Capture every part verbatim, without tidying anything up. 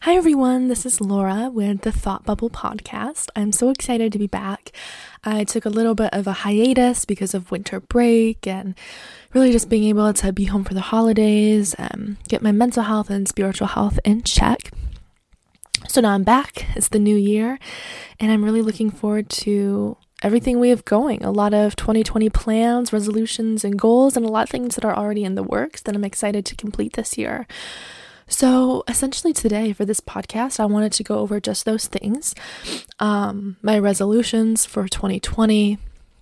Hi everyone, this is Laura with the Thought Bubble podcast. I'm so excited to be back. I took a little bit of a hiatus because of winter break and really just being able to be home for the holidays, um, get my mental health and spiritual health in check. So now I'm back. It's the new year and I'm really looking forward to everything we have going. A lot of twenty twenty plans, resolutions, and goals, and a lot of things that are already in the works that I'm excited to complete this year. So essentially today for this podcast, I wanted to go over just those things. Um, my resolutions for twenty twenty,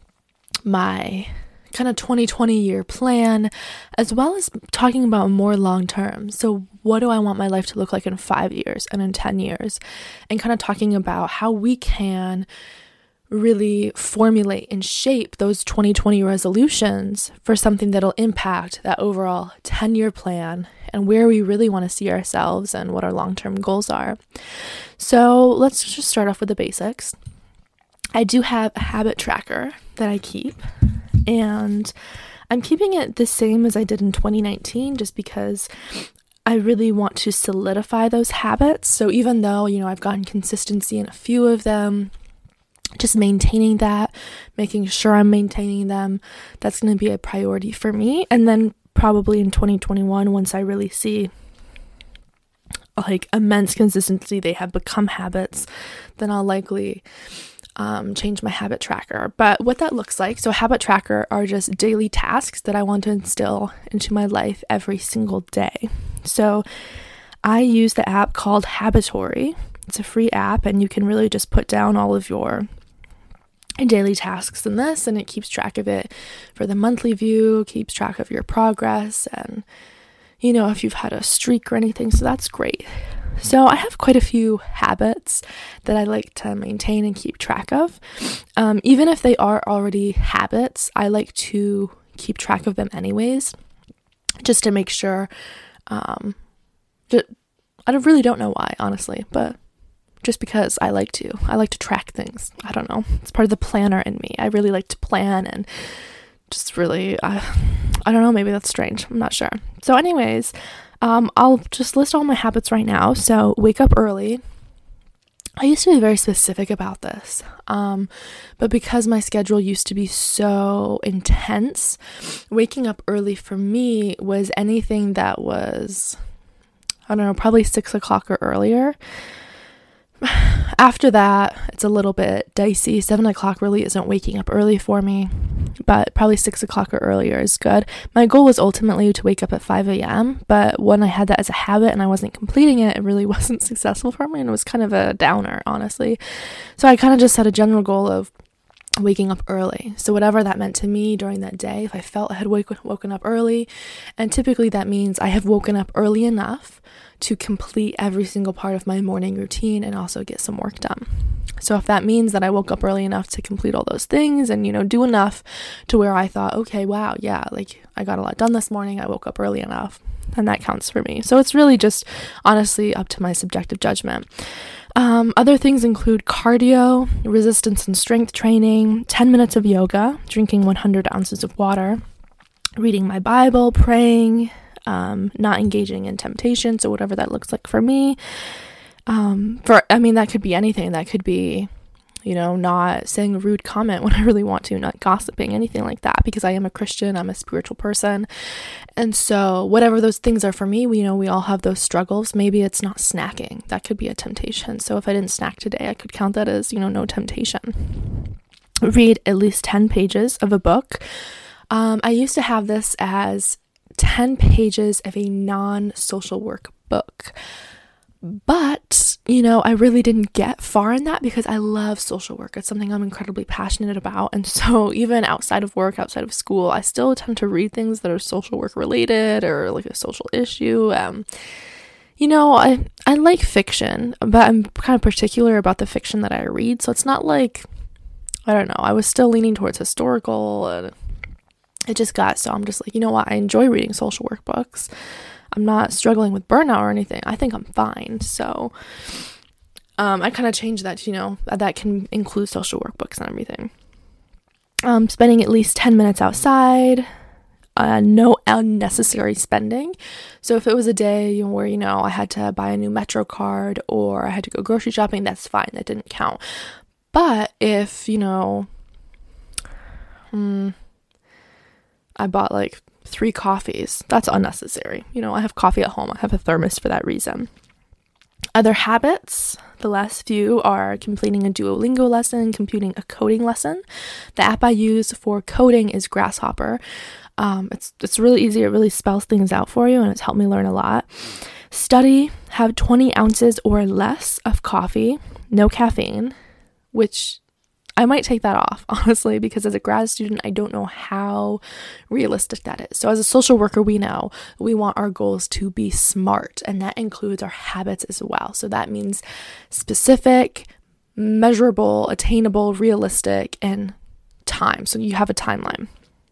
my kind of twenty twenty year plan, as well as talking about more long term. So what do I want my life to look like in five years and in ten years? And kind of talking about how we can really formulate and shape those twenty twenty resolutions for something that'll impact that overall ten year plan and where we really want to see ourselves and what our long-term goals are. So let's just start off with the basics. I do have a habit tracker that I keep, and I'm keeping it the same as I did in twenty nineteen just because I really want to solidify those habits. So even though, you know, I've gotten consistency in a few of them, just maintaining that, making sure I'm maintaining them, that's going to be a priority for me. And then probably in twenty twenty-one, once I really see like immense consistency, they have become habits, then I'll likely um, change my habit tracker. But what that looks like, so habit tracker are just daily tasks that I want to instill into my life every single day. So I use the app called Habitory. It's a free app and you can really just put down all of your daily tasks in this, and it keeps track of it for the monthly view, keeps track of your progress, and you know, if you've had a streak or anything, so that's great. So I have quite a few habits that I like to maintain and keep track of. Um, even if they are already habits, I like to keep track of them anyways, just to make sure. Um, just, I don't, really don't know why, honestly, but just because I like to. I like to track things. I don't know. It's part of the planner in me. I really like to plan and just really, uh, I don't know, maybe that's strange. I'm not sure. So anyways, um, I'll just list all my habits right now. So wake up early. I used to be very specific about this, um, but because my schedule used to be so intense, waking up early for me was anything that was, I don't know, probably six o'clock or earlier. After that, it's a little bit dicey. Seven o'clock really isn't waking up early for me, but probably six o'clock or earlier is good. My goal was ultimately to wake up at five a.m., but when I had that as a habit and I wasn't completing it, it really wasn't successful for me, and it was kind of a downer, honestly. So I kind of just set a general goal of waking up early. So whatever that meant to me during that day, if I felt I had wake- woken up early, and typically that means I have woken up early enough to complete every single part of my morning routine and also get some work done. So if that means that I woke up early enough to complete all those things and, you know, do enough to where I thought, okay, wow, yeah, like I got a lot done this morning, I woke up early enough, then that counts for me. So it's really just honestly up to my subjective judgment. Um, other things include cardio, resistance and strength training, ten minutes of yoga, drinking one hundred ounces of water, reading my Bible, praying, um, not engaging in temptation. So whatever that looks like for me, um, for, I mean, that could be anything. That could be, you know, not saying a rude comment when I really want to, not gossiping, anything like that, because I am a Christian, I'm a spiritual person. And so whatever those things are for me, we, you know, we all have those struggles. Maybe it's not snacking. That could be a temptation. So if I didn't snack today, I could count that as, you know, no temptation. Read at least ten pages of a book. Um, I used to have this as ten pages of a non-social work book. But, you know, I really didn't get far in that because I love social work. It's something I'm incredibly passionate about. And so even outside of work, outside of school, I still tend to read things that are social work related or like a social issue. Um, you know, I, I like fiction, but I'm kind of particular about the fiction that I read. So it's not like, I don't know, I was still leaning towards historical and it just got, so I'm just like, you know what, I enjoy reading social work books. I'm not struggling with burnout or anything. I think I'm fine. So um, I kind of changed that to, you know, that can include social work books and everything. Um, spending at least ten minutes outside, uh, no unnecessary spending. So if it was a day where, you know, I had to buy a new Metro card or I had to go grocery shopping, that's fine. That didn't count. But if, you know, hmm, I bought like three coffees, that's unnecessary. You know, I have coffee at home. I have a thermos for that reason. Other habits, the last few are completing a Duolingo lesson, completing a coding lesson. The app I use for coding is Grasshopper. Um, it's it's really easy. It really spells things out for you, and it's helped me learn a lot. Study, have twenty ounces or less of coffee, no caffeine, which I might take that off, honestly, because as a grad student, I don't know how realistic that is. So as a social worker, we know we want our goals to be SMART, and that includes our habits as well. So that means specific, measurable, attainable, realistic, and time. So you have a timeline.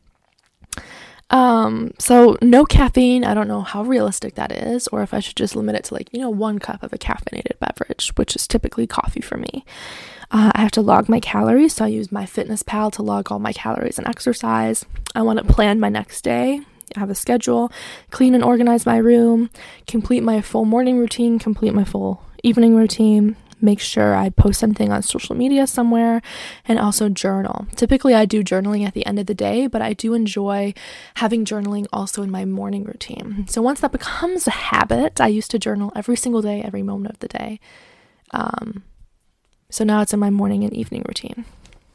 Um, so no caffeine. I don't know how realistic that is, or if I should just limit it to like, you know, one cup of a caffeinated beverage, which is typically coffee for me. Uh, I have to log my calories, so I use MyFitnessPal to log all my calories and exercise. I want to plan my next day, I have a schedule, clean and organize my room, complete my full morning routine, complete my full evening routine, make sure I post something on social media somewhere, and also journal. Typically, I do journaling at the end of the day, but I do enjoy having journaling also in my morning routine. So once that becomes a habit, I used to journal every single day, every moment of the day. Um... So now it's in my morning and evening routine.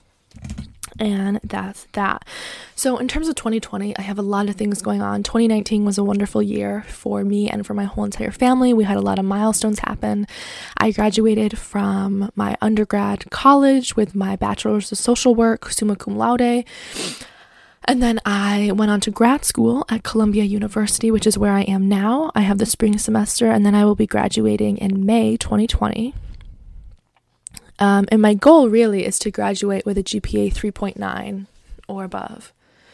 And that's that. So in terms of twenty twenty, I have a lot of things going on. twenty nineteen was a wonderful year for me and for my whole entire family. We had a lot of milestones happen. I graduated from my undergrad college with my bachelor's of social work, summa cum laude. And then I went on to grad school at Columbia University, which is where I am now. I have the spring semester, and then I will be graduating in May twenty twenty. Um, and my goal really is to graduate with a G P A three point nine or above,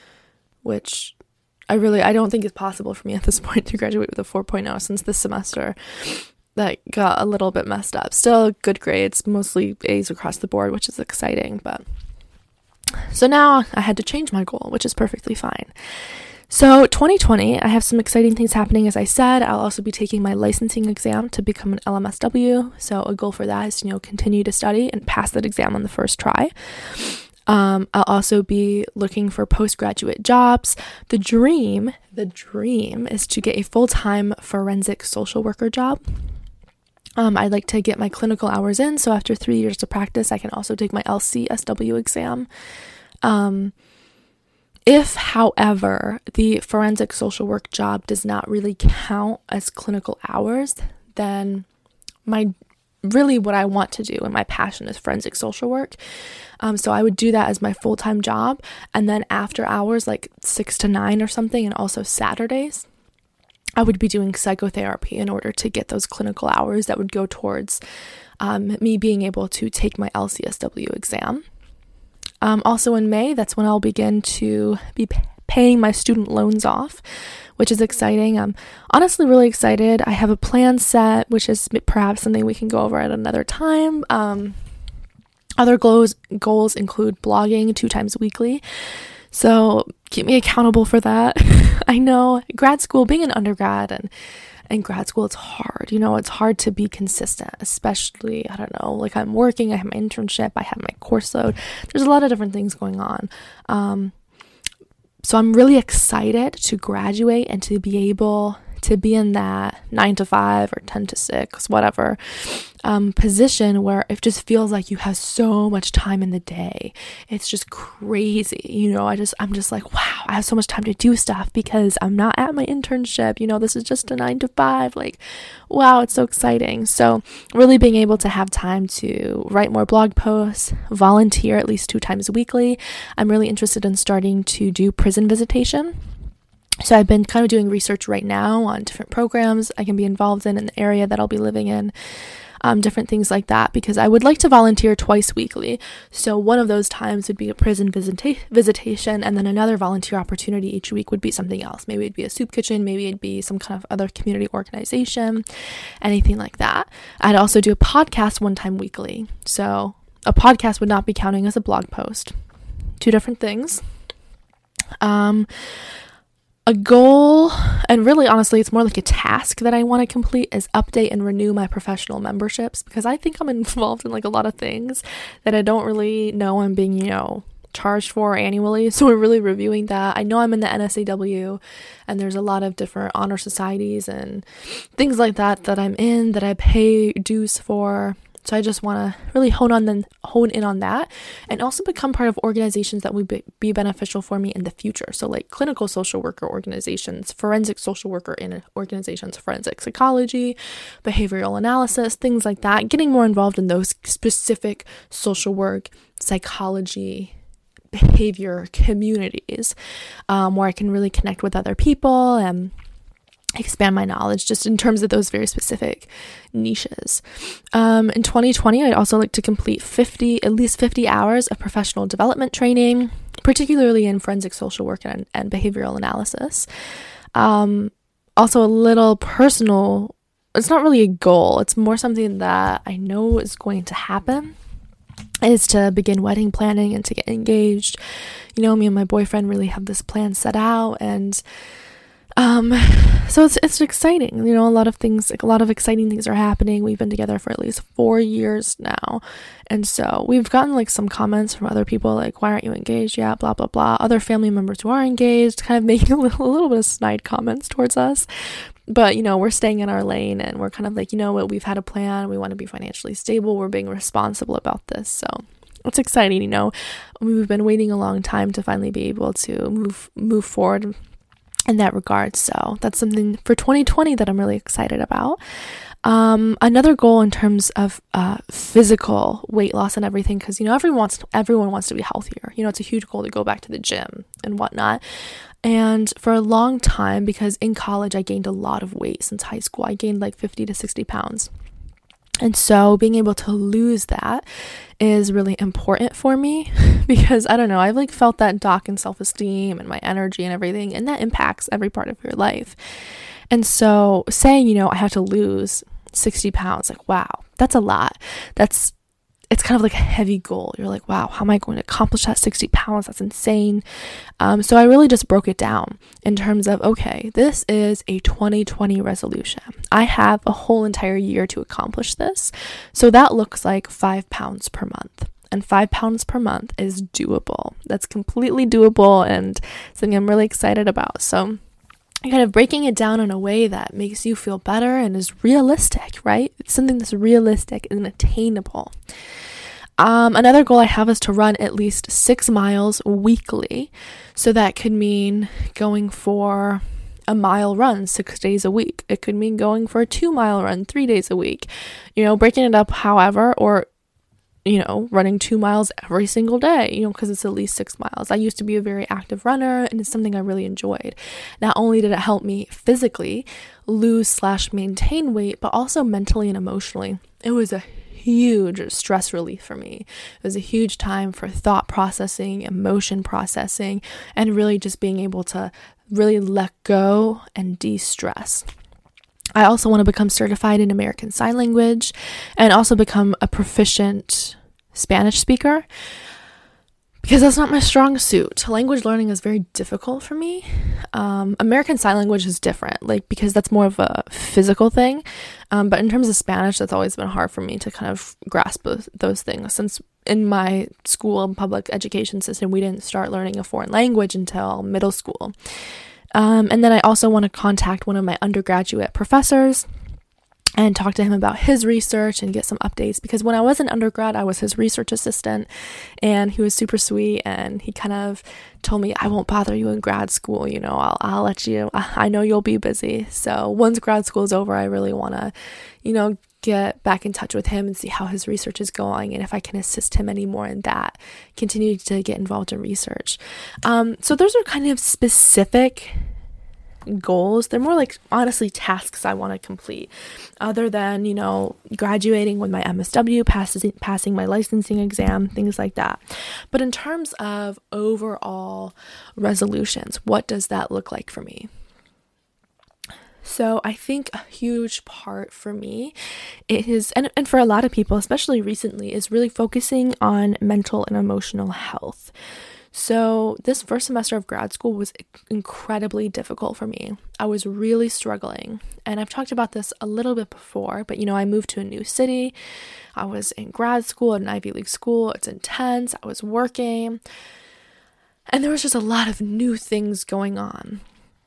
which I really, I don't think is possible for me at this point to graduate with a four point oh since this semester that got a little bit messed up. Still good grades, mostly A's across the board, which is exciting. But so now I had to change my goal, which is perfectly fine. So twenty twenty, I have some exciting things happening. As I said, I'll also be taking my licensing exam to become an L M S W. So a goal for that is to, you know, continue to study and pass that exam on the first try. Um, I'll also be looking for postgraduate jobs. The dream, the dream is to get a full-time forensic social worker job. Um, I'd like to get my clinical hours in. So after three years of practice, I can also take my L C S W exam. Um, If, however, the forensic social work job does not really count as clinical hours, then my really what I want to do and my passion is forensic social work. Um, so I would do that as my full-time job, and then after hours, like six to nine or something, and also Saturdays, I would be doing psychotherapy in order to get those clinical hours that would go towards um, me being able to take my L C S W exam. Um, also in May, that's when I'll begin to be p- paying my student loans off, which is exciting. I'm honestly really excited. I have a plan set, which is perhaps something we can go over at another time. Um, other goals, goals include blogging two times weekly. So keep me accountable for that. I know grad school, being an undergrad and in grad school, it's hard. You know, it's hard to be consistent, especially, I don't know, like I'm working, I have my internship, I have my course load. There's a lot of different things going on. Um, so I'm really excited to graduate and to be able to be in that nine to five or ten to six, whatever, um, position where it just feels like you have so much time in the day. It's just crazy. You know, I just, I'm just like, wow, I have so much time to do stuff because I'm not at my internship. You know, this is just a nine to five. Like, wow, it's so exciting. So really being able to have time to write more blog posts, volunteer at least two times weekly. I'm really interested in starting to do prison visitation. So I've been kind of doing research right now on different programs I can be involved in in the area that I'll be living in, um, different things like that, because I would like to volunteer twice weekly. So one of those times would be a prison visita- visitation, and then another volunteer opportunity each week would be something else. Maybe it'd be a soup kitchen, maybe it'd be some kind of other community organization, anything like that. I'd also do a podcast one time weekly. So a podcast would not be counting as a blog post. Two different things. Um... A goal, and really honestly, it's more like a task that I want to complete, is update and renew my professional memberships, because I think I'm involved in like a lot of things that I don't really know I'm being, you know, charged for annually. So we're really reviewing that. I know I'm in the N S A W, and there's a lot of different honor societies and things like that that I'm in that I pay dues for. So I just want to really hone on then hone in on that, and also become part of organizations that would be, be beneficial for me in the future. So like clinical social worker organizations, forensic social worker in organizations, forensic psychology, behavioral analysis, things like that. Getting more involved in those specific social work, psychology, behavior communities, um, where I can really connect with other people and expand my knowledge just in terms of those very specific niches. Um, in twenty twenty, I'd also like to complete fifty, at least fifty hours of professional development training, particularly in forensic social work and, and behavioral analysis. Um, also a little personal, it's not really a goal, it's more something that I know is going to happen, is to begin wedding planning and to get engaged. You know, me and my boyfriend really have this plan set out, and Um, so it's, it's exciting, you know, a lot of things, like a lot of exciting things are happening. We've been together for at least four years now. And so we've gotten like some comments from other people, like, why aren't you engaged yet? Blah, blah, blah. Other family members who are engaged kind of making a little, a little bit of snide comments towards us. But, you know, we're staying in our lane, and we're kind of like, you know what, we've had a plan. We want to be financially stable. We're being responsible about this. So it's exciting, you know, we've been waiting a long time to finally be able to move, move forward in that regard. So that's something for twenty twenty that I'm really excited about. Um, another goal in terms of uh, physical weight loss and everything, because, you know, everyone wants to, everyone wants to be healthier. You know, it's a huge goal to go back to the gym and whatnot. And for a long time, because in college I gained a lot of weight since high school, I gained like fifty to sixty pounds. And so being able to lose that is really important for me, because I don't know, I've like felt that dock in self-esteem and my energy and everything, and that impacts every part of your life. And so saying, you know, I have to lose sixty pounds, like, wow, that's a lot. That's, it's kind of like a heavy goal. You're like, wow, how am I going to accomplish that sixty pounds? That's insane. Um, so I really just broke it down in terms of, okay, this is a twenty twenty resolution. I have a whole entire year to accomplish this. So that looks like five pounds per month. And five pounds per month is doable. That's completely doable and something I'm really excited about. So kind of breaking it down in a way that makes you feel better and is realistic, right? It's something that's realistic and attainable. Um, another goal I have is to run at least six miles weekly. So that could mean going for a mile run six days a week. It could mean going for a two mile run three days a week. You know, breaking it up however, or you know, running two miles every single day, you know, because it's at least six miles. I used to be a very active runner, and it's something I really enjoyed. Not only did it help me physically lose slash maintain weight, but also mentally and emotionally. It was a huge stress relief for me. It was a huge time for thought processing, emotion processing, and really just being able to really let go and de-stress. I also want to become certified in American Sign Language and also become a proficient Spanish speaker, because that's not my strong suit. Language learning is very difficult for me. Um, American Sign Language is different, like because that's more of a physical thing. Um, but in terms of Spanish, that's always been hard for me to kind of grasp those, those things, since in my school and public education system, we didn't start learning a foreign language until middle school. Um, and then I also want to contact one of my undergraduate professors and talk to him about his research and get some updates, because when I was an undergrad, I was his research assistant, and he was super sweet, and he kind of told me, I won't bother you in grad school, you know, I'll, I'll let you, I know you'll be busy. So once grad school is over, I really want to, you know, get back in touch with him and see how his research is going, and if I can assist him any more in that, continue to get involved in research. Um, so those are kind of specific goals. They're more like, honestly, tasks I want to complete, other than, you know, graduating with my M S W, passing, passing my licensing exam, things like that. But in terms of overall resolutions, what does that look like for me? So I think a huge part for me is, and, and for a lot of people, especially recently, is really focusing on mental and emotional health. So this first semester of grad school was incredibly difficult for me. I was really struggling. And I've talked about this a little bit before, but you know, I moved to a new city. I was in grad school at an Ivy League school. It's intense. I was working. And there was just a lot of new things going on.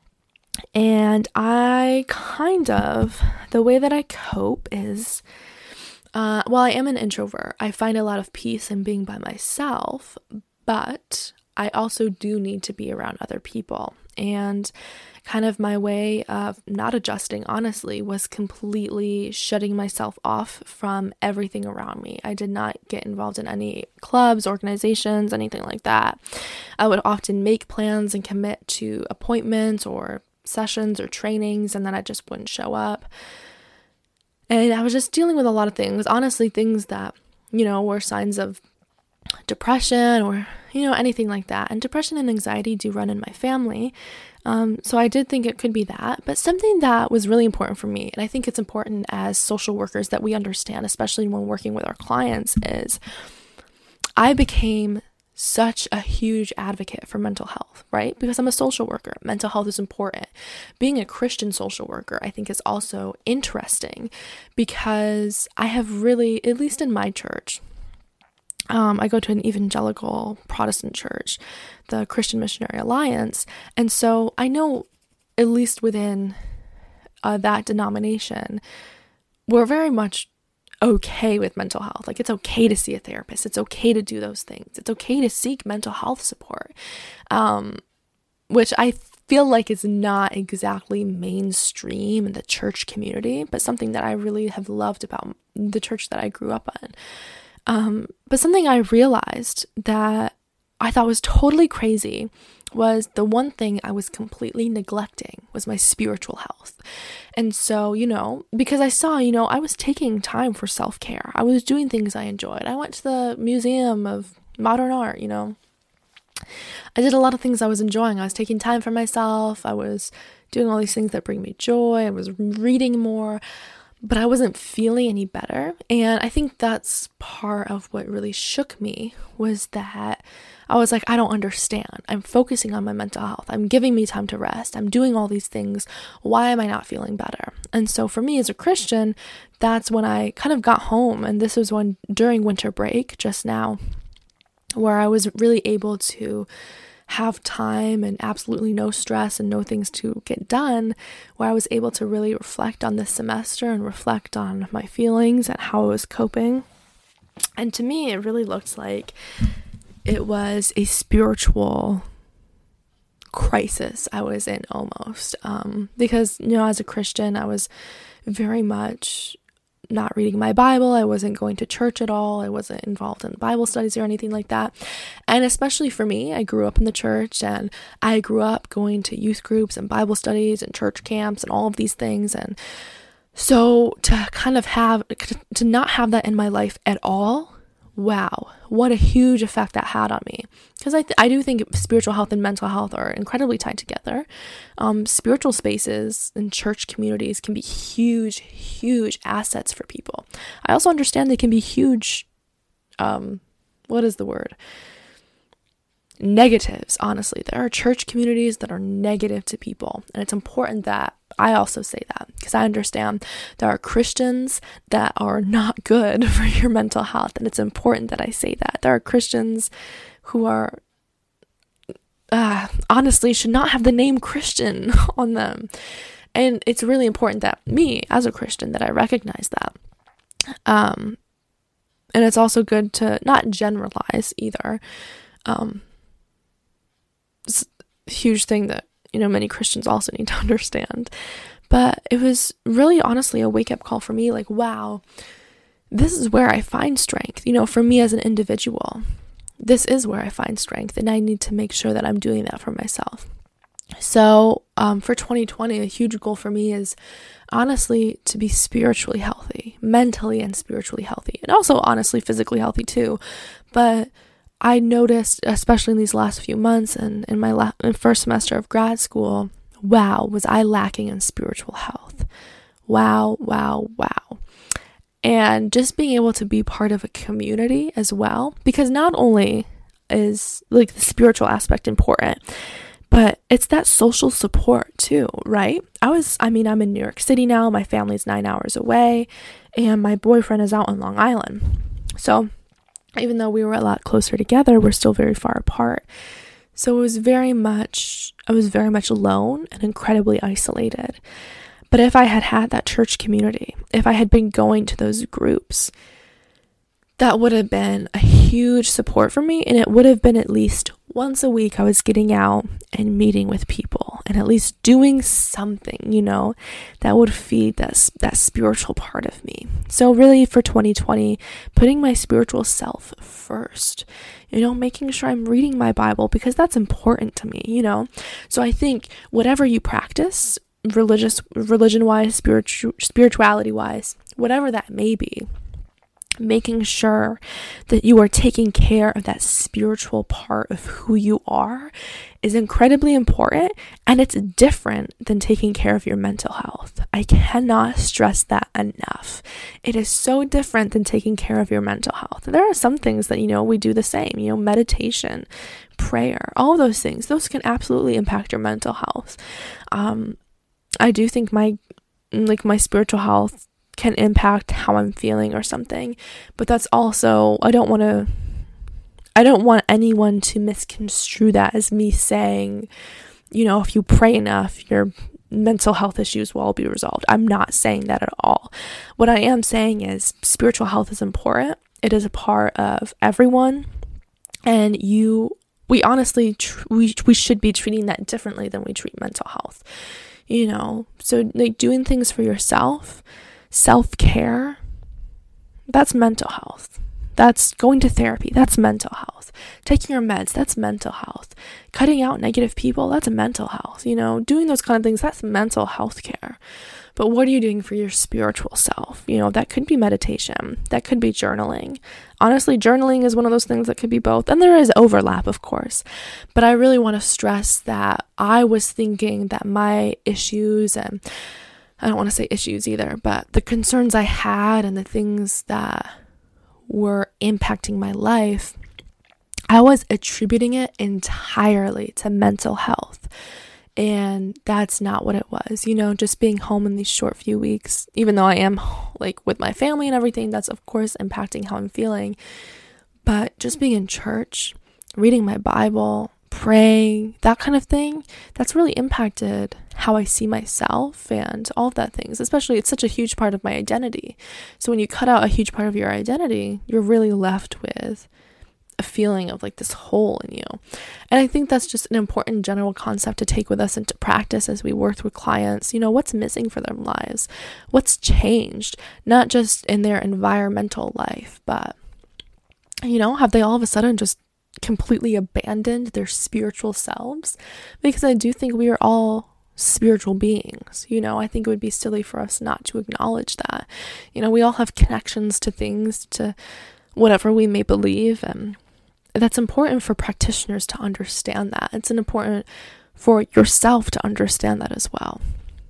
And I kind of, the way that I cope is, uh, while I am an introvert, I find a lot of peace in being by myself, but I also do need to be around other people. And kind of my way of not adjusting, honestly, was completely shutting myself off from everything around me. I did not get involved in any clubs, organizations, anything like that. I would often make plans and commit to appointments or sessions or trainings, and then I just wouldn't show up. And I was just dealing with a lot of things, honestly, things that, you know, were signs of depression or, you know, anything like that. And depression and anxiety do run in my family. Um, so I did think it could be that, but something that was really important for me, and I think it's important as social workers that we understand, especially when working with our clients, is I became such a huge advocate for mental health, right? Because I'm a social worker. Mental health is important. Being a Christian social worker, I think, is also interesting because I have really, at least in my church, um, I go to an evangelical Protestant church, the Christian Missionary Alliance. And so I know, at least within uh, that denomination, we're very much okay with mental health. Like, it's okay to see a therapist. It's okay to do those things. It's okay to seek mental health support, um, which I feel like is not exactly mainstream in the church community, but something that I really have loved about the church that I grew up in. Um, but something I realized that I thought was totally crazy was the one thing I was completely neglecting was my spiritual health. And so, you know, because I saw, you know, I was taking time for self-care. I was doing things I enjoyed. I went to the Museum of Modern Art, you know. I did a lot of things I was enjoying. I was taking time for myself. I was doing all these things that bring me joy. I was reading more, but I wasn't feeling any better. And I think that's part of what really shook me, was that I was like, I don't understand. I'm focusing on my mental health. I'm giving me time to rest. I'm doing all these things. Why am I not feeling better? And so for me as a Christian, that's when I kind of got home. And this was when during winter break just now, where I was really able to have time and absolutely no stress and no things to get done, where I was able to really reflect on this semester and reflect on my feelings and how I was coping. And to me, it really looked like it was a spiritual crisis I was in almost, um, because, you know, as a Christian, I was very much not reading my Bible. I wasn't going to church at all. I wasn't involved in Bible studies or anything like that. And especially for me, I grew up in the church, and I grew up going to youth groups and Bible studies and church camps and all of these things. And so to kind of have, to not have that in my life at all, wow, what a huge effect that had on me. Because I, th- I do think spiritual health and mental health are incredibly tied together. Um, spiritual spaces and church communities can be huge, huge assets for people. I also understand they can be huge, um, what is the word? Negatives, honestly. There are church communities that are negative to people. And it's important that I also say that, because I understand there are Christians that are not good for your mental health. And it's important that I say that. There are Christians who are, uh, honestly, should not have the name Christian on them. And it's really important that me, as a Christian, that I recognize that. Um, and it's also good to not generalize either. Um, it's a huge thing that, you know, many Christians also need to understand. But it was really honestly a wake-up call for me, like, wow, this is where I find strength. You know, for me as an individual, this is where I find strength, and I need to make sure that I'm doing that for myself. So um, for twenty twenty, a huge goal for me is honestly to be spiritually healthy, mentally and spiritually healthy, and also honestly physically healthy too. But I noticed, especially in these last few months and in my la- first semester of grad school, wow, was I lacking in spiritual health. Wow, wow, wow. And just being able to be part of a community as well, because not only is like the spiritual aspect important, but it's that social support too, right? I was, I mean, I'm in New York City now. My family's nine hours away and my boyfriend is out on Long Island. So even though we were a lot closer together, we're still very far apart. So it was very much, I was very much alone and incredibly isolated. But if I had had that church community, if I had been going to those groups, that would have been a huge support for me. And it would have been at least once a week I was getting out and meeting with people and at least doing something, you know, that would feed that, that spiritual part of me. So really for twenty twenty, putting my spiritual self first, you know, making sure I'm reading my Bible because that's important to me, you know. So I think whatever you practice, religious, religion-wise, spiritu- spirituality-wise, whatever that may be, making sure that you are taking care of that spiritual part of who you are is incredibly important, and it's different than taking care of your mental health. I cannot stress that enough. It is so different than taking care of your mental health. There are some things that, you know, we do the same, you know, meditation, prayer, all of those things, those can absolutely impact your mental health. Um, I do think my, like my spiritual health can impact how I'm feeling or something, but that's also, I don't want to, I don't want anyone to misconstrue that as me saying, you know, if you pray enough, your mental health issues will all be resolved. I'm not saying that at all. What I am saying is spiritual health is important. It is a part of everyone, and you, we honestly, tr- we, we should be treating that differently than we treat mental health, you know, so like doing things for yourself, self-care, that's mental health. That's going to therapy, that's mental health. Taking your meds, that's mental health. Cutting out negative people, that's mental health. You know, doing those kind of things, that's mental health care. But what are you doing for your spiritual self? You know, that could be meditation, that could be journaling. Honestly, journaling is one of those things that could be both, and there is overlap, of course. But I really want to stress that I was thinking that my issues, and I don't want to say issues either, but the concerns I had and the things that were impacting my life, I was attributing it entirely to mental health. And that's not what it was. You know, just being home in these short few weeks, even though I am like with my family and everything, that's of course impacting how I'm feeling. But just being in church, reading my Bible, praying, that kind of thing, that's really impacted how I see myself and all of that things. Especially, it's such a huge part of my identity. So when you cut out a huge part of your identity, you're really left with a feeling of like this hole in you. And I think that's just an important general concept to take with us into practice as we work with clients. You know, what's missing for their lives? What's changed? Not just in their environmental life, but, you know, have they all of a sudden just completely abandoned their spiritual selves? Because I do think we are all spiritual beings. You know, I think it would be silly for us not to acknowledge that. You know, we all have connections to things, to whatever we may believe, and that's important for practitioners to understand that. It's important for yourself to understand that as well.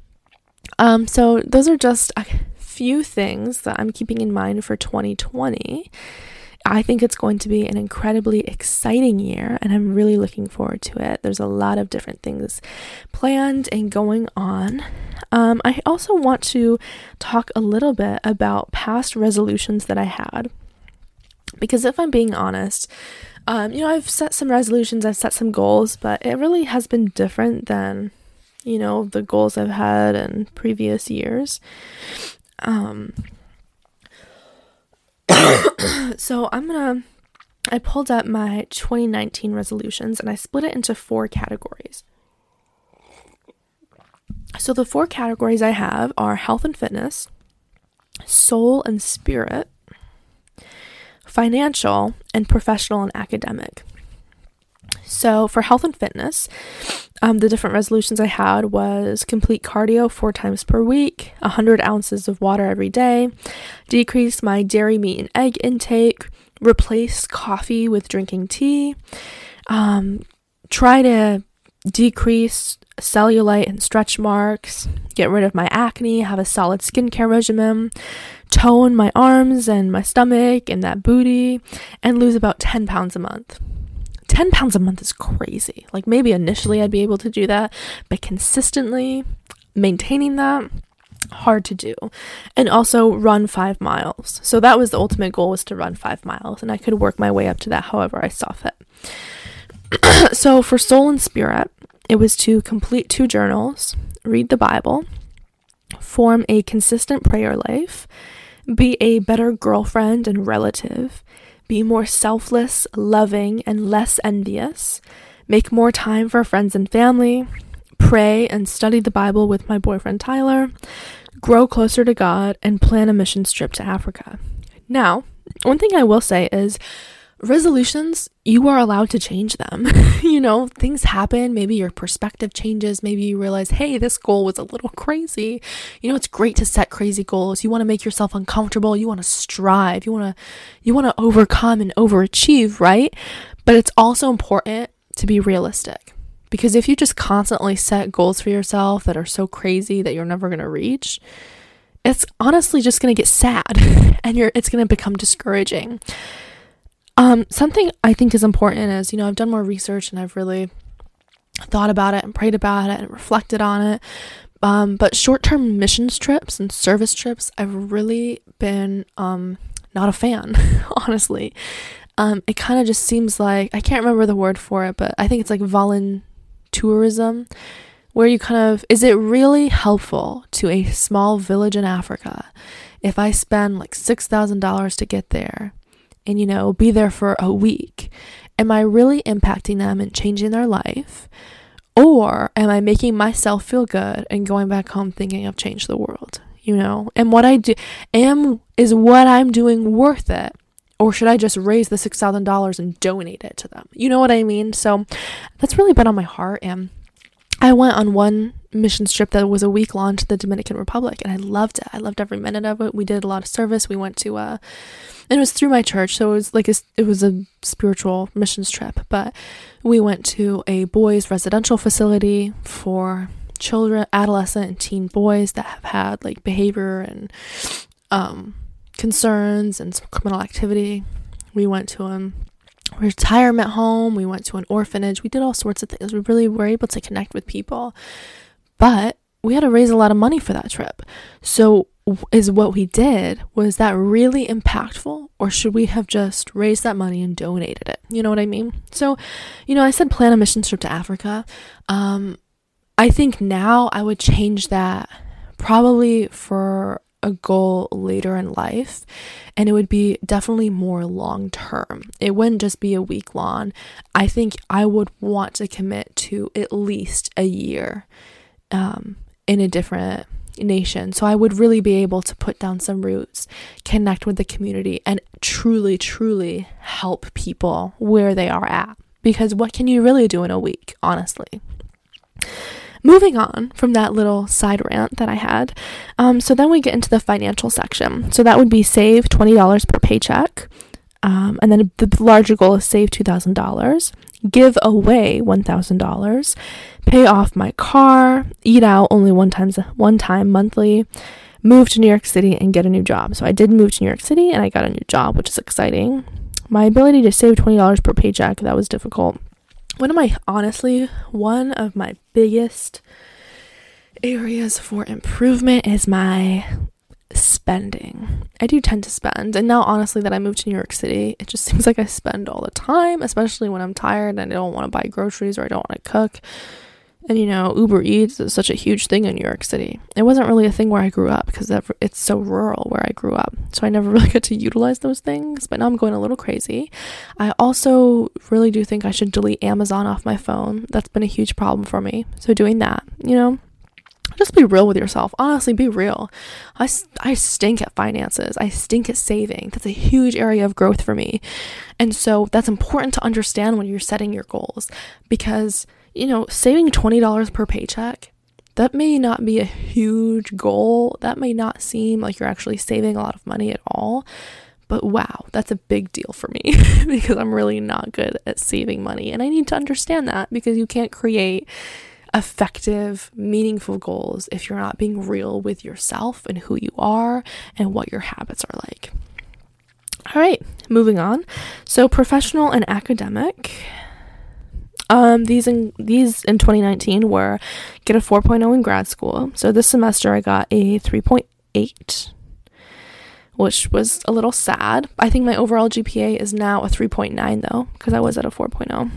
Um, so those are just a few things that I'm keeping in mind for twenty twenty. I think it's going to be an incredibly exciting year, and I'm really looking forward to it. There's a lot of different things planned and going on. Um, I also want to talk a little bit about past resolutions that I had, because if I'm being honest, um, you know, I've set some resolutions, I've set some goals, but it really has been different than, you know, the goals I've had in previous years. Um, so I'm gonna, I pulled up my twenty nineteen resolutions and I split it into four categories. So the four categories I have are health and fitness, soul and spirit, financial, and professional and academic. So for health and fitness, um, the different resolutions I had was complete cardio four times per week, one hundred ounces of water every day, decrease my dairy, meat, and egg intake, replace coffee with drinking tea, um, try to decrease cellulite and stretch marks, get rid of my acne, have a solid skincare regimen, tone my arms and my stomach and that booty, and lose about ten pounds a month. ten pounds a month is crazy. Like maybe initially I'd be able to do that, but consistently maintaining that, hard to do. And also run five miles. So that was the ultimate goal, was to run five miles, and I could work my way up to that however I saw fit. So for Soul and Spirit, it was to complete two journals, read the Bible, form a consistent prayer life, be a better girlfriend and relative, be more selfless, loving, and less envious, make more time for friends and family, pray and study the Bible with my boyfriend Tyler, grow closer to God, and plan a mission trip to Africa. Now, one thing I will say is resolutions, you are allowed to change them. You know, things happen. Maybe your perspective changes. Maybe you realize, hey, this goal was a little crazy. You know, it's great to set crazy goals. You want to make yourself uncomfortable. You want to strive. You want to, you want to overcome and overachieve, right? But it's also important to be realistic, because if you just constantly set goals for yourself that are so crazy that you're never going to reach, it's honestly just going to get sad and you're, it's going to become discouraging. Um, something I think is important is, you know, I've done more research and I've really thought about it and prayed about it and reflected on it. Um, but short-term missions trips and service trips, I've really been, um, not a fan, honestly. Um, it kind of just seems like, I can't remember the word for it, but I think it's like voluntourism, where you kind of, is it really helpful to a small village in Africa if I spend like six thousand dollars to get there? And, you know, be there for a week? Am I really impacting them and changing their life? Or am I making myself feel good and going back home thinking I've changed the world? You know, and what I do, am, is what I'm doing worth it? Or should I just raise the six thousand dollars and donate it to them? You know what I mean? So that's really been on my heart. And I went on one mission trip that was a week long to the Dominican Republic, and I loved it. I loved every minute of it. We did a lot of service. We went to, uh, and it was through my church, so it was like a, it was a spiritual missions trip. But we went to a boys' residential facility for children, adolescent, and teen boys that have had like behavior and um, concerns and some criminal activity. We went to a retirement home. We went to an orphanage. We did all sorts of things. We really were able to connect with people. But we had to raise a lot of money for that trip. So is what we did, was that really impactful, or should we have just raised that money and donated it? You know what I mean? So, you know, I said plan a mission trip to Africa. Um, I think now I would change that probably for a goal later in life, and it would be definitely more long term. It wouldn't just be a week long. I think I would want to commit to at least a year um, in a different nation. So I would really be able to put down some roots, connect with the community, and truly, truly help people where they are at. Because what can you really do in a week, honestly? Moving on from that little side rant that I had. Um, so then we get into the financial section. So that would be save twenty dollars per paycheck. Um, and then the larger goal is save two thousand dollars. Give away one thousand dollars. Pay off my car. Eat out only one times one time monthly. Move to New York City and get a new job. So I did move to New York City and I got a new job, which is exciting. My ability to save twenty dollars per paycheck, that was difficult. One of my, honestly, one of my biggest areas for improvement is my spending. I do tend to spend, and now honestly that I moved to New York City, it just seems like I spend all the time, especially when I'm tired and I don't want to buy groceries or I don't want to cook. And you know, Uber Eats is such a huge thing in New York City. It wasn't really a thing where I grew up because it's so rural where I grew up. So I never really got to utilize those things, but now I'm going a little crazy. I also really do think I should delete Amazon off my phone. That's been a huge problem for me. So doing that, you know, just be real with yourself. Honestly, be real. I, I stink at finances. I stink at saving. That's a huge area of growth for me. And so that's important to understand when you're setting your goals, because you know, saving twenty dollars per paycheck, that may not be a huge goal. That may not seem like you're actually saving a lot of money at all. But wow, that's a big deal for me because I'm really not good at saving money. And I need to understand that, because you can't create effective, meaningful goals if you're not being real with yourself and who you are and what your habits are like. All right, moving on. So professional and academic. Um, these in these in twenty nineteen were get a four point oh in grad school. So this semester I got a three point eight, which was a little sad. I think my overall G P A is now a three point nine though, because I was at a four point oh.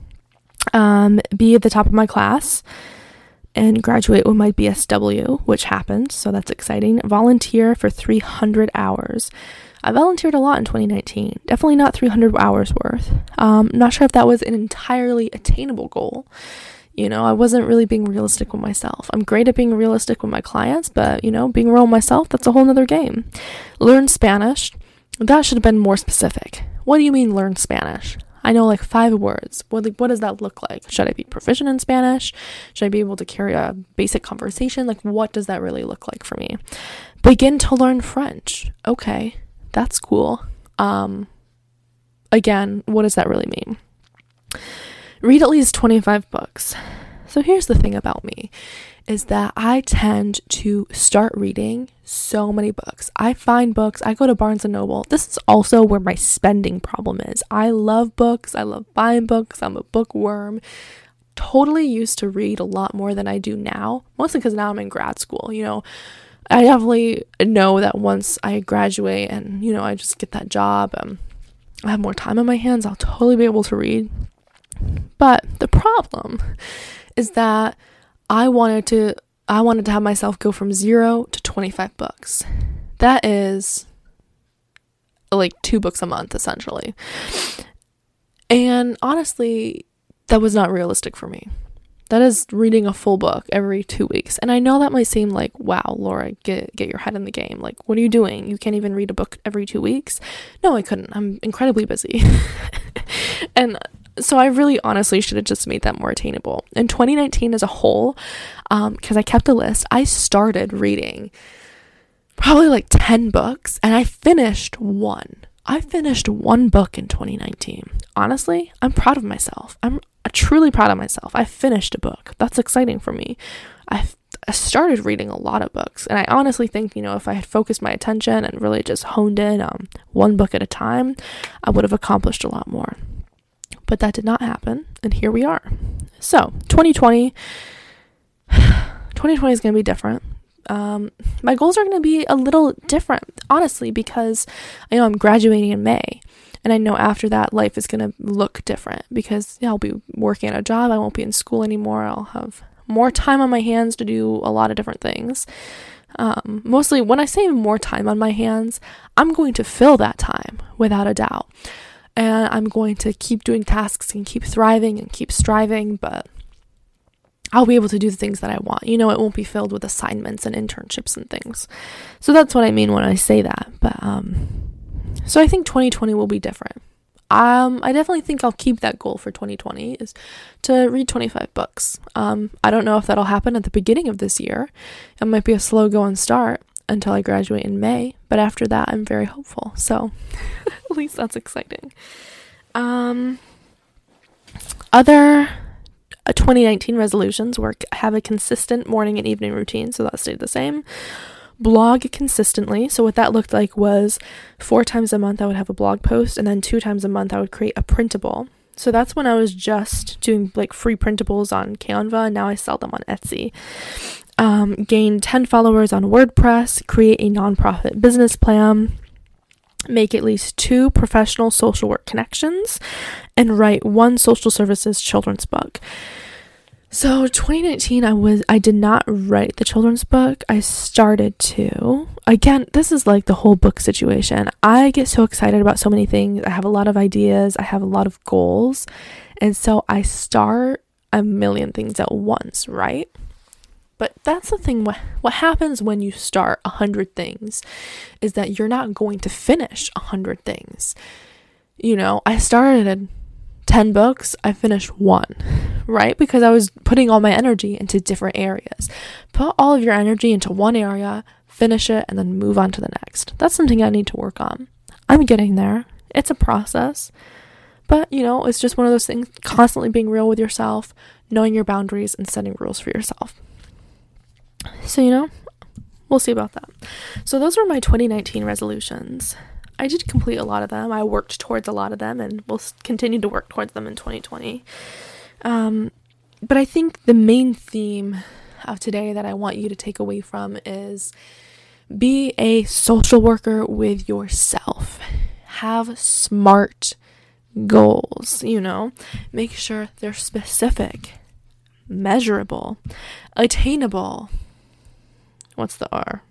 Um, be at the top of my class and graduate with my B S W, which happened, so that's exciting. Volunteer for three hundred hours. I volunteered a lot in twenty nineteen. Definitely not three hundred hours worth. Um, not sure if that was an entirely attainable goal. You know, I wasn't really being realistic with myself. I'm great at being realistic with my clients, but, you know, being real with myself, that's a whole nother game. Learn Spanish. That should have been more specific. What do you mean learn Spanish? I know like five words. What, like, what does that look like? Should I be proficient in Spanish? Should I be able to carry a basic conversation? Like, what does that really look like for me? Begin to learn French. Okay, that's cool. Um, again, what does that really mean? Read at least twenty-five books. So here's the thing about me, is that I tend to start reading so many books. I find books, I go to Barnes and Noble. This is also where my spending problem is. I love books. I love buying books. I'm a bookworm. Totally used to read a lot more than I do now, mostly because now I'm in grad school. You know, I definitely know that once I graduate and, you know, I just get that job, um, I have more time on my hands, I'll totally be able to read. But the problem is that I wanted to I wanted to have myself go from zero to twenty-five books. That is like two books a month, essentially. And honestly, that was not realistic for me. That is reading a full book every two weeks. And I know that might seem like, wow, Laura, get get your head in the game. Like, what are you doing? You can't even read a book every two weeks? No, I couldn't. I'm incredibly busy. And so I really honestly should have just made that more attainable. In twenty nineteen as a whole, um, because I kept a list, I started reading probably like ten books and I finished one. I finished one book in twenty nineteen. Honestly, I'm proud of myself. I'm truly proud of myself. I finished a book. That's exciting for me. I I started reading a lot of books, and I honestly think, you know, if I had focused my attention and really just honed in on one book at a time, I would have accomplished a lot more. But that did not happen, and here we are. So, twenty twenty, twenty twenty is going to be different. Um, my goals are going to be a little different, honestly, because I know I'm graduating in May, and I know after that life is going to look different because yeah, I'll be working at a job. I won't be in school anymore. I'll have more time on my hands to do a lot of different things. Um, mostly when I say more time on my hands, I'm going to fill that time without a doubt. And I'm going to keep doing tasks and keep thriving and keep striving, but I'll be able to do the things that I want. You know, it won't be filled with assignments and internships and things. So that's what I mean when I say that. But, um, so I think twenty twenty will be different. Um, I definitely think I'll keep that goal for twenty twenty is to read twenty-five books. Um, I don't know if that'll happen at the beginning of this year. It might be a slow going start until I graduate in May, but after that, I'm very hopeful. So at least that's exciting. Um, other uh, twenty nineteen resolutions were have a consistent morning and evening routine, so that stayed the same. Blog consistently. So what that looked like was four times a month I would have a blog post, and then two times a month I would create a printable. So that's when I was just doing like free printables on Canva, and now I sell them on Etsy. Um, gain ten followers on WordPress, create a nonprofit business plan, make at least two professional social work connections, and write one social services children's book. So twenty nineteen, I was I did not write the children's book. I started to. Again, this is like the whole book situation. I get so excited about so many things. I have a lot of ideas. I have a lot of goals. And so I start a million things at once, right? But that's the thing. What, what happens when you start a hundred things is that you're not going to finish a hundred things. You know, I started ten books, I finished one, right? Because I was putting all my energy into different areas. Put all of your energy into one area, finish it, and then move on to the next. That's something I need to work on. I'm getting there. It's a process. But, you know, it's just one of those things, constantly being real with yourself, knowing your boundaries, and setting rules for yourself. So, you know, we'll see about that. So those were my twenty nineteen resolutions. I did complete a lot of them. I worked towards a lot of them, and will continue to work towards them in twenty twenty. Um, but I think the main theme of today that I want you to take away from is be a social worker with yourself. Have SMART goals, you know, make sure they're specific, measurable, attainable. What's the R?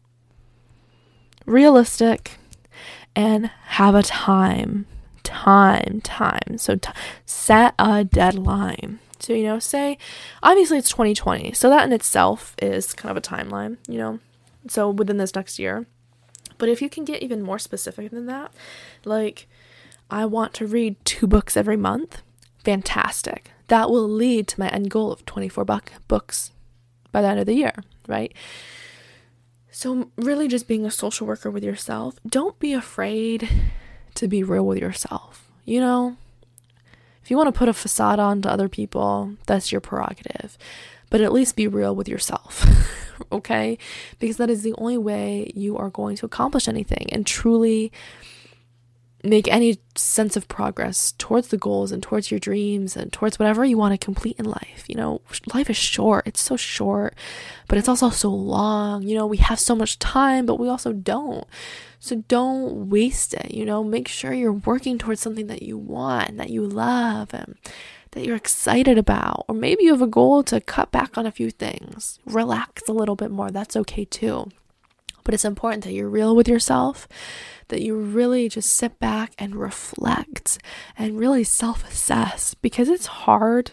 Realistic, and have a time, time, time. So t- set a deadline. So, you know, say, obviously it's twenty twenty. So that in itself is kind of a timeline, you know, so within this next year. But if you can get even more specific than that, like, I want to read two books every month, fantastic. That will lead to my end goal of twenty-four buck books by the end of the year, right? So really just being a social worker with yourself. Don't be afraid to be real with yourself. You know, if you want to put a facade on to other people, that's your prerogative. But at least be real with yourself, okay? Because that is the only way you are going to accomplish anything and truly make any sense of progress towards the goals and towards your dreams and towards whatever you want to complete in life. You know, life is short. It's so short, but it's also so long. You know, we have so much time, but we also don't. So don't waste it. You know, make sure you're working towards something that you want, that you love, and that you're excited about. Or maybe you have a goal to cut back on a few things, relax a little bit more. That's okay too. But it's important that you're real with yourself, that you really just sit back and reflect and really self-assess, because it's hard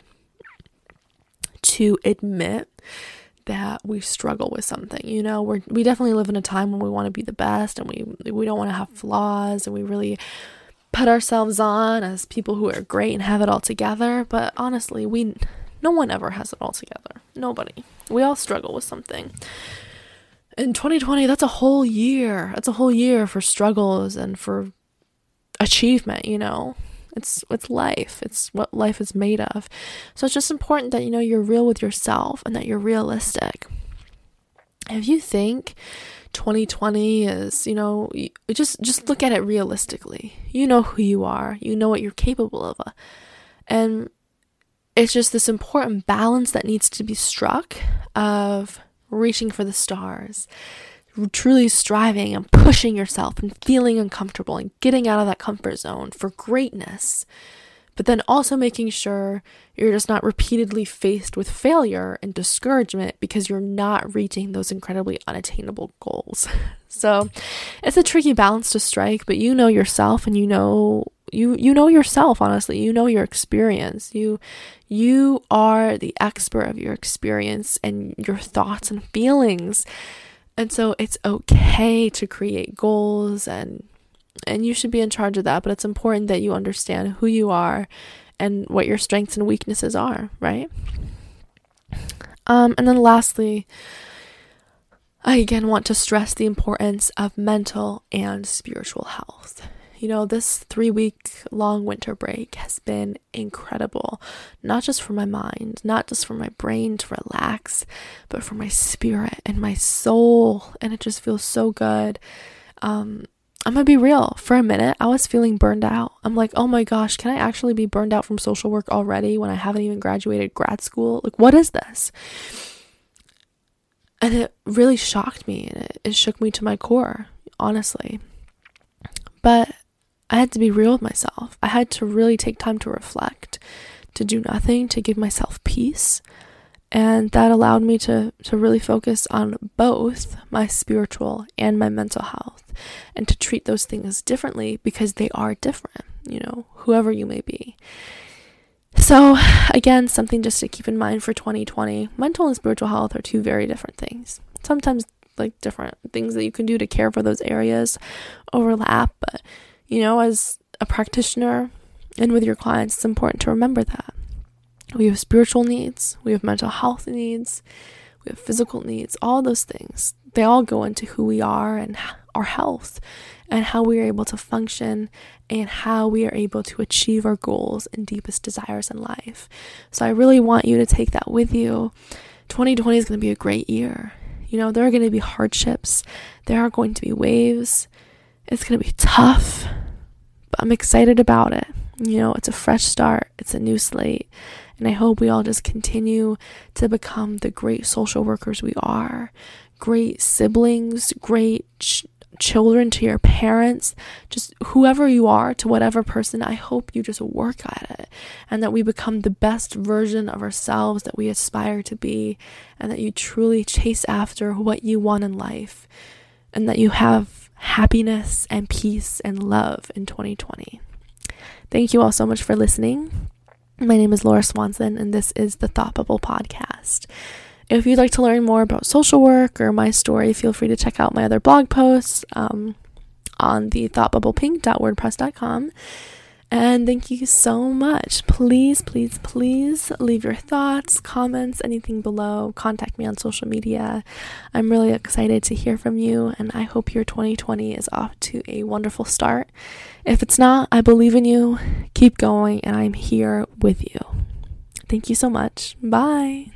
to admit that we struggle with something. You know, we're, we definitely live in a time when we want to be the best, and we we don't want to have flaws, and we really put ourselves on as people who are great and have it all together. But honestly, we no one ever has it all together. Nobody. We all struggle with something. In twenty twenty, that's a whole year. That's a whole year for struggles and for achievement, you know. It's it's life. It's what life is made of. So it's just important that, you know, you're real with yourself and that you're realistic. If you think twenty twenty is, you know, you just just look at it realistically. You know who you are. You know what you're capable of. And it's just this important balance that needs to be struck of reaching for the stars, truly striving and pushing yourself and feeling uncomfortable and getting out of that comfort zone for greatness, but then also making sure you're just not repeatedly faced with failure and discouragement because you're not reaching those incredibly unattainable goals. So it's a tricky balance to strike, but you know yourself, and you know you you know yourself, honestly. You know your experience. You you are the expert of your experience and your thoughts and feelings. And so it's okay to create goals, and and you should be in charge of that, but it's important that you understand who you are and what your strengths and weaknesses are, right? Um, and then lastly, I again want to stress the importance of mental and spiritual health. You know, this three-week long winter break has been incredible, not just for my mind, not just for my brain to relax, but for my spirit and my soul, and it just feels so good. Um, I'm gonna be real. For a minute, I was feeling burned out. I'm like, oh my gosh, can I actually be burned out from social work already when I haven't even graduated grad school? Like, what is this? And it really shocked me, and it, it shook me to my core, honestly. But I had to be real with myself. I had to really take time to reflect, to do nothing, to give myself peace. And that allowed me to, to really focus on both my spiritual and my mental health, and to treat those things differently because they are different, you know, whoever you may be. So again, something just to keep in mind for twenty twenty, mental and spiritual health are two very different things. Sometimes like different things that you can do to care for those areas overlap, but you know, as a practitioner and with your clients, it's important to remember that. We have spiritual needs, we have mental health needs, we have physical needs, all those things. They all go into who we are and our health and how we are able to function and how we are able to achieve our goals and deepest desires in life. So I really want you to take that with you. twenty twenty is going to be a great year. You know, there are going to be hardships. There are going to be waves. It's going to be tough, but I'm excited about it. You know, it's a fresh start. It's a new slate. And I hope we all just continue to become the great social workers we are, great siblings, great ch- children to your parents, just whoever you are, to whatever person. I hope you just work at it, and that we become the best version of ourselves that we aspire to be, and that you truly chase after what you want in life, and that you have happiness and peace and love in twenty twenty. Thank you all so much for listening. My name is Laura Swanson, and this is the Thought Bubble Podcast. If you'd like to learn more about social work or my story, feel free to check out my other blog posts um, on the thought bubble pink dot wordpress dot com. And thank you so much. Please, please, please leave your thoughts, comments, anything below. Contact me on social media. I'm really excited to hear from you, and I hope your twenty twenty is off to a wonderful start. If it's not, I believe in you. Keep going, and I'm here with you. Thank you so much. Bye.